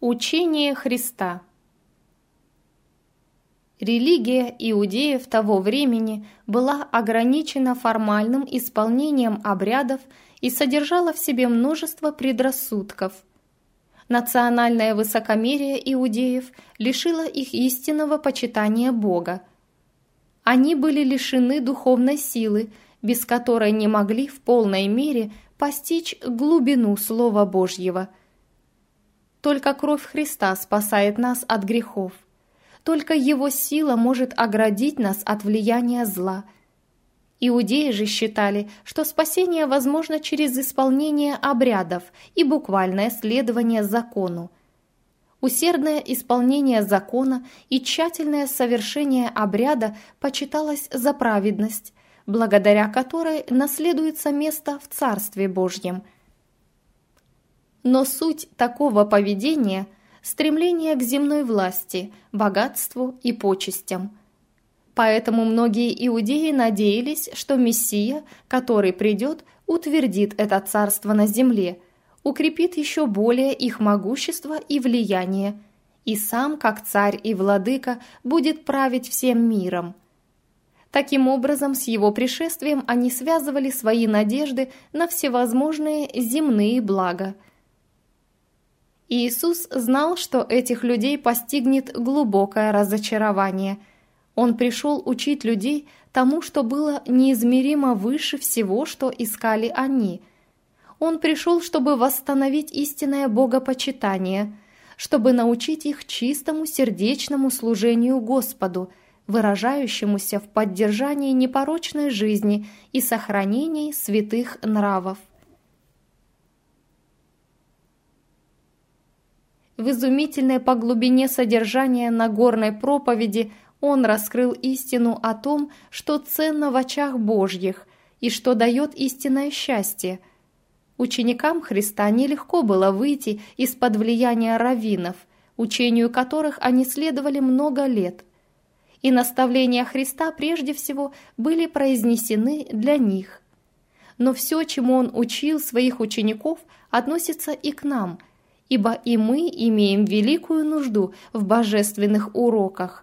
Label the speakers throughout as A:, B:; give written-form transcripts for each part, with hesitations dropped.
A: Учение Христа. Религия иудеев того времени была ограничена формальным исполнением обрядов и содержала в себе множество предрассудков. Национальное высокомерие иудеев лишило их истинного почитания Бога. Они были лишены духовной силы, без которой не могли в полной мере постичь глубину Слова Божьего. Только кровь Христа спасает нас от грехов. Только Его сила может оградить нас от влияния зла. Иудеи же считали, что спасение возможно через исполнение обрядов и буквальное следование закону. Усердное исполнение закона и тщательное совершение обряда почиталось за праведность, благодаря которой наследуется место в Царстве Божьем. Но суть такого поведения – стремление к земной власти, богатству и почестям. Поэтому многие иудеи надеялись, что Мессия, который придет, утвердит это царство на земле, укрепит еще более их могущество и влияние, и сам, как царь и владыка, будет править всем миром. Таким образом, с его пришествием они связывали свои надежды на всевозможные земные блага. Иисус знал, что этих людей постигнет глубокое разочарование. Он пришел учить людей тому, что было неизмеримо выше всего, что искали они. Он пришел, чтобы восстановить истинное богопочитание, чтобы научить их чистому сердечному служению Господу, выражающемуся в поддержании непорочной жизни и сохранении святых нравов. В изумительной по глубине содержания Нагорной проповеди он раскрыл истину о том, что ценно в очах Божьих и что дает истинное счастье. Ученикам Христа нелегко было выйти из-под влияния раввинов, учению которых они следовали много лет. И наставления Христа прежде всего были произнесены для них. Но все, чему он учил своих учеников, относится и к нам, ибо и мы имеем великую нужду в божественных уроках.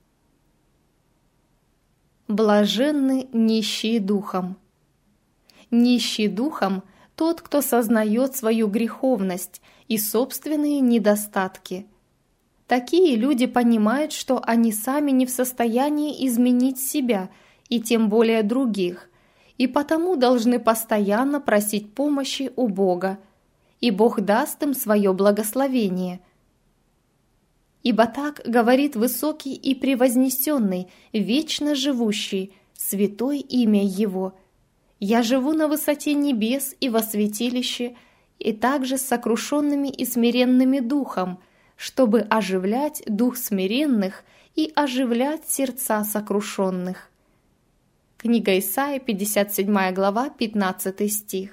A: Блаженны нищие духом. Нищий духом – тот, кто сознает свою греховность и собственные недостатки. Такие люди понимают, что они сами не в состоянии изменить себя и тем более других, и потому должны постоянно просить помощи у Бога, и Бог даст им свое благословение. Ибо так говорит высокий и превознесенный, вечно живущий, святое имя Его. Я живу на высоте небес и во святилище, и также с сокрушенными и смиренными духом, чтобы оживлять дух смиренных и оживлять сердца сокрушенных. Книга Исаии, 57 глава, 15 стих.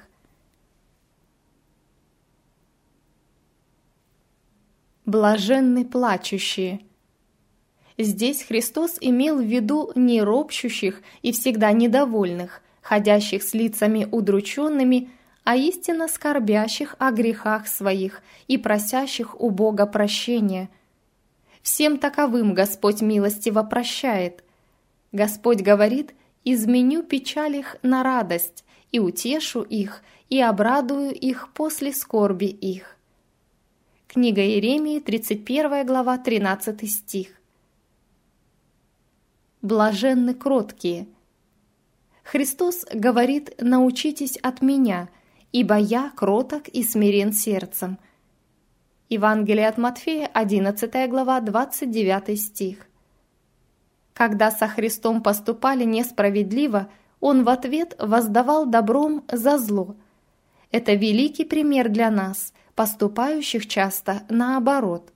A: Блаженны плачущие. Здесь Христос имел в виду не ропщущих и всегда недовольных, ходящих с лицами удрученными, а истинно скорбящих о грехах своих и просящих у Бога прощения. Всем таковым Господь милостиво прощает. Господь говорит: «Изменю печаль их на радость, и утешу их, и обрадую их после скорби их». Книга Иеремии, 31 глава, 13 стих. Блаженны кроткие. Христос говорит: «Научитесь от Меня, ибо Я кроток и смирен сердцем». Евангелие от Матфея, 11 глава, 29 стих. Когда со Христом поступали несправедливо, Он в ответ воздавал добром за зло. Это великий пример для нас, поступающих часто наоборот.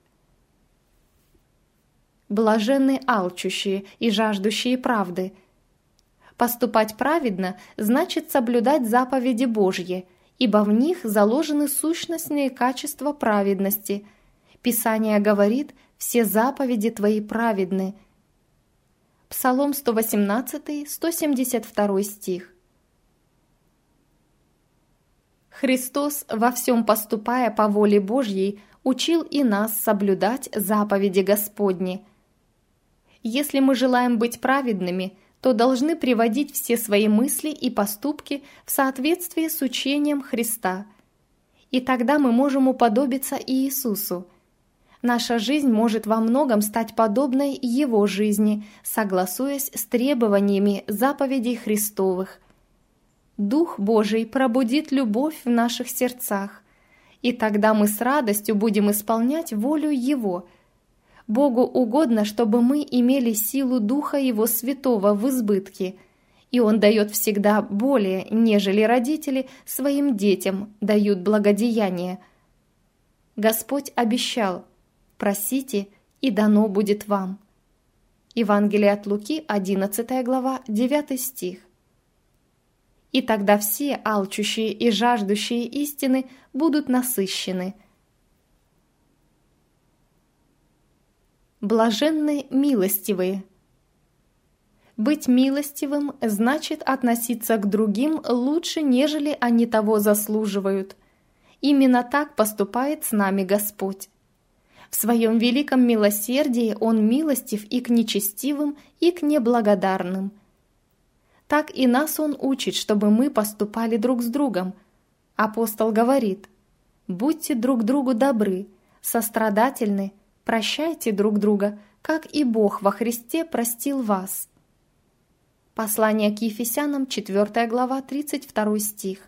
A: Блаженны алчущие и жаждущие правды. Поступать праведно значит соблюдать заповеди Божьи, ибо в них заложены сущностные качества праведности. Писание говорит: «Все заповеди Твои праведны». Псалом 118, 172 стих. Христос, во всем поступая по воле Божьей, учил и нас соблюдать заповеди Господни. Если мы желаем быть праведными, то должны приводить все свои мысли и поступки в соответствии с учением Христа. И тогда мы можем уподобиться Иисусу. Наша жизнь может во многом стать подобной Его жизни, согласуясь с требованиями заповедей Христовых. Дух Божий пробудит любовь в наших сердцах, и тогда мы с радостью будем исполнять волю Его. Богу угодно, чтобы мы имели силу Духа Его Святого в избытке, и Он дает всегда более, нежели родители своим детям дают благодеяние. Господь обещал: «Просите, и дано будет вам». Евангелие от Луки, 11 глава, 9 стих. И тогда все алчущие и жаждущие истины будут насыщены. Блаженны милостивые. Быть милостивым значит относиться к другим лучше, нежели они того заслуживают. Именно так поступает с нами Господь. В своем великом милосердии Он милостив и к нечестивым, и к неблагодарным. Так и нас Он учит, чтобы мы поступали друг с другом. Апостол говорит: «Будьте друг другу добры, сострадательны, прощайте друг друга, как и Бог во Христе простил вас». Послание к Ефесянам, 4 глава, 32 стих.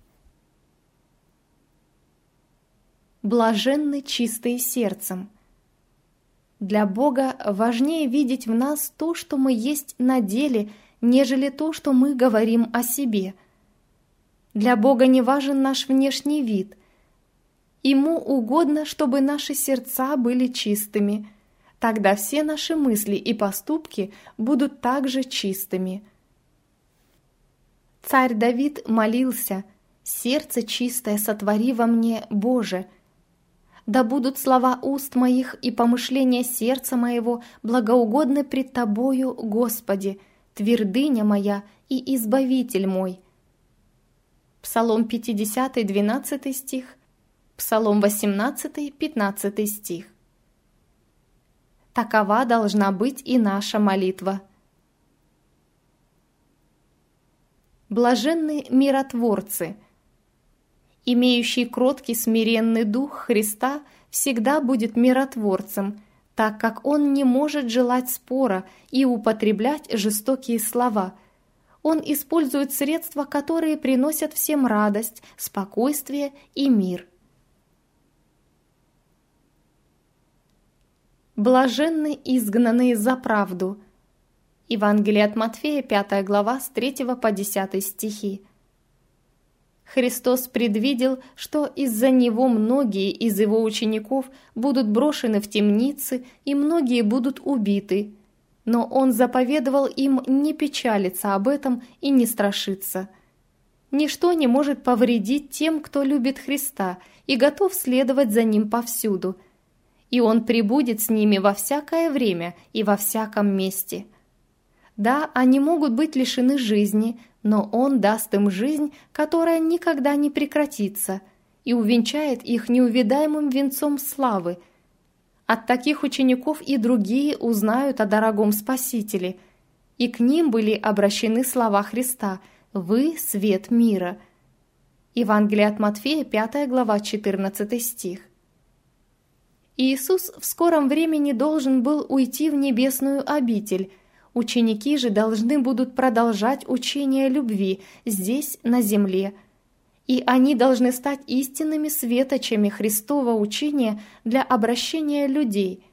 A: Блаженны чистые сердцем. Для Бога важнее видеть в нас то, что мы есть на деле, нежели то, что мы говорим о себе. Для Бога не важен наш внешний вид. Ему угодно, чтобы наши сердца были чистыми. Тогда все наши мысли и поступки будут также чистыми. Царь Давид молился: «Сердце чистое сотвори во мне, Боже». Да будут слова уст моих и помышления сердца моего благоугодны пред Тобою, Господи, твердыня моя и избавитель мой. Псалом 50, 12 стих, Псалом 18, 15 стих. Такова должна быть и наша молитва. Блаженны миротворцы. Имеющий кроткий смиренный дух Христа всегда будет миротворцем, так как он не может желать спора и употреблять жестокие слова. Он использует средства, которые приносят всем радость, спокойствие и мир. Блаженны изгнанные за правду. Евангелие от Матфея, 5 глава, с 3 по 10 стихи. Христос предвидел, что из-за Него многие из Его учеников будут брошены в темницы и многие будут убиты, но Он заповедовал им не печалиться об этом и не страшиться. Ничто не может повредить тем, кто любит Христа и готов следовать за Ним повсюду, и Он пребудет с ними во всякое время и во всяком месте. Да, они могут быть лишены жизни, но Он даст им жизнь, которая никогда не прекратится, и увенчает их неувидаемым венцом славы. От таких учеников и другие узнают о дорогом Спасителе, и к ним были обращены слова Христа: «Вы – свет мира». Евангелие от Матфея, 5 глава, 14 стих. Иисус в скором времени должен был уйти в небесную обитель. Ученики же должны будут продолжать учение любви здесь, на земле. И они должны стать истинными светочами Христова учения для обращения людей.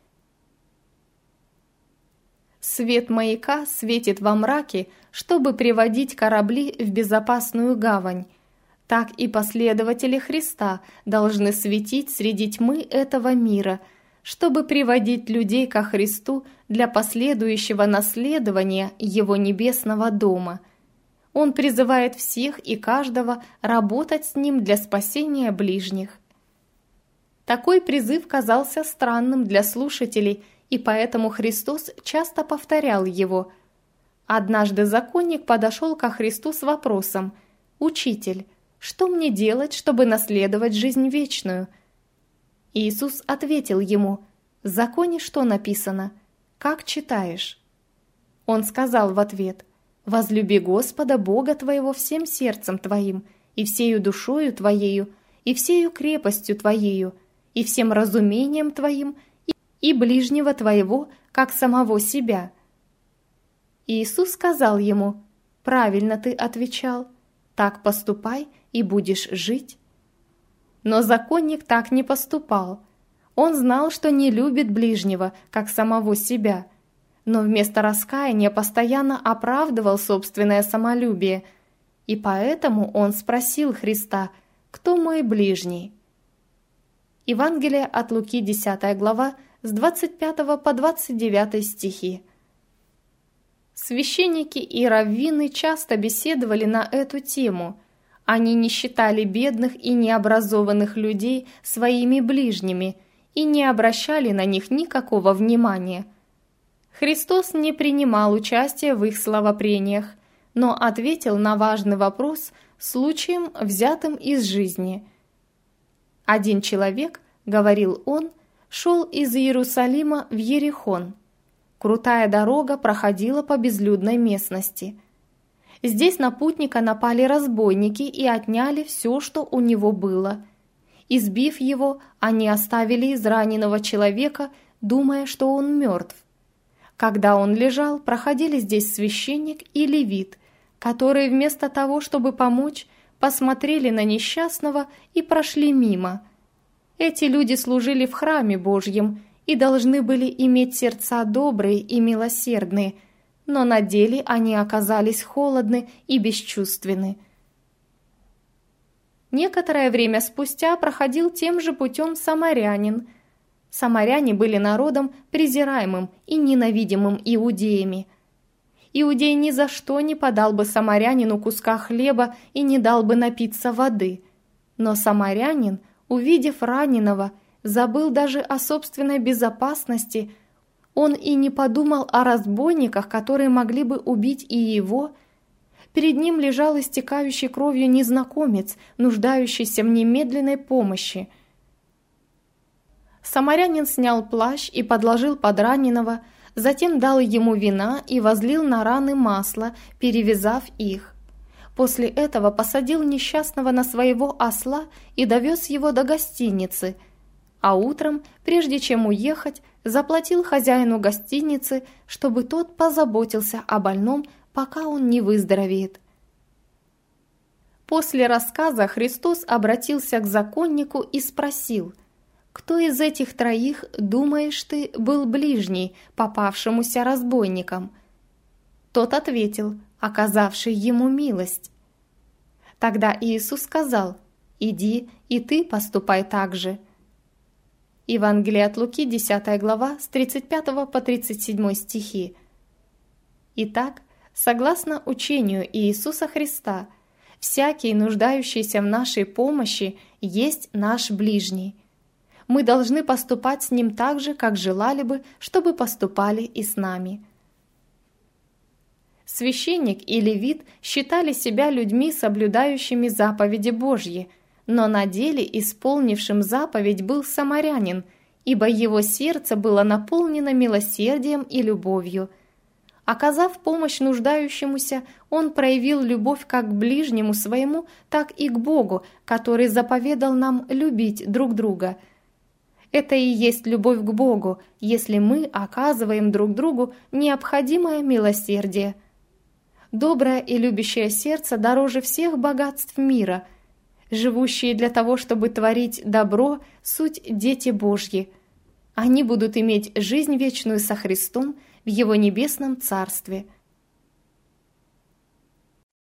A: Свет маяка светит во мраке, чтобы приводить корабли в безопасную гавань. Так и последователи Христа должны светить среди тьмы этого мира, чтобы приводить людей ко Христу для последующего наследования Его небесного дома. Он призывает всех и каждого работать с Ним для спасения ближних. Такой призыв казался странным для слушателей, и поэтому Христос часто повторял его. Однажды законник подошел ко Христу с вопросом: «Учитель, Что мне делать, чтобы наследовать жизнь вечную?» Иисус ответил ему: «В законе что написано? Как читаешь?» Он сказал в ответ: «Возлюби Господа Бога твоего всем сердцем твоим, и всею душою твоею, и всею крепостью твоею, и всем разумением твоим, и ближнего твоего, как самого себя». Иисус сказал ему: «Правильно ты отвечал, так поступай, и будешь жить». Но законник так не поступал. Он знал, что не любит ближнего, как самого себя, но вместо раскаяния постоянно оправдывал собственное самолюбие, и поэтому он спросил Христа: «Кто мой ближний?» Евангелие от Луки, 10 глава, с 25 по 29 стихи. Священники и раввины часто беседовали на эту тему. Они не считали бедных и необразованных людей своими ближними и не обращали на них никакого внимания. Христос не принимал участия в их словопрениях, но ответил на важный вопрос случаем, взятым из жизни. «Один человек, — говорил он, — шел из Иерусалима в Ерихон. Крутая дорога проходила по безлюдной местности. Здесь на путника напали разбойники и отняли все, что у него было. Избив его, они оставили израненного человека, думая, что он мертв. Когда он лежал, проходили здесь священник и левит, которые вместо того, чтобы помочь, посмотрели на несчастного и прошли мимо. Эти люди служили в храме Божьем и должны были иметь сердца добрые и милосердные, но на деле они оказались холодны и бесчувственны. Некоторое время спустя проходил тем же путем самарянин. Самаряне были народом презираемым и ненавидимым иудеями. Иудей ни за что не подал бы самарянину куска хлеба и не дал бы напиться воды. Но самарянин, увидев раненого, забыл даже о собственной безопасности. Он и не подумал о разбойниках, которые могли бы убить и его. Перед ним лежал истекающий кровью незнакомец, нуждающийся в немедленной помощи. Самарянин снял плащ и подложил под раненого, затем дал ему вина и возлил на раны масло, перевязав их. После этого посадил несчастного на своего осла и довез его до гостиницы, а утром, прежде чем уехать, заплатил хозяину гостиницы, чтобы тот позаботился о больном, пока он не выздоровеет. После рассказа Христос обратился к законнику и спросил: «Кто из этих троих, думаешь ты, был ближний попавшемуся разбойникам?» Тот ответил: «Оказавший ему милость». Тогда Иисус сказал: «Иди, и ты поступай так же». Евангелие от Луки, 10 глава, с 35 по 37 стихи. Итак, согласно учению Иисуса Христа, всякий, нуждающийся в нашей помощи, есть наш ближний. Мы должны поступать с ним так же, как желали бы, чтобы поступали и с нами. Священник и левит считали себя людьми, соблюдающими заповеди Божьи, но на деле исполнившим заповедь был самарянин, ибо его сердце было наполнено милосердием и любовью. Оказав помощь нуждающемуся, он проявил любовь как к ближнему своему, так и к Богу, который заповедал нам любить друг друга. Это и есть любовь к Богу, если мы оказываем друг другу необходимое милосердие. Доброе и любящее сердце дороже всех богатств мира. Живущие для того, чтобы творить добро, суть дети Божьи. Они будут иметь жизнь вечную со Христом в Его небесном Царстве.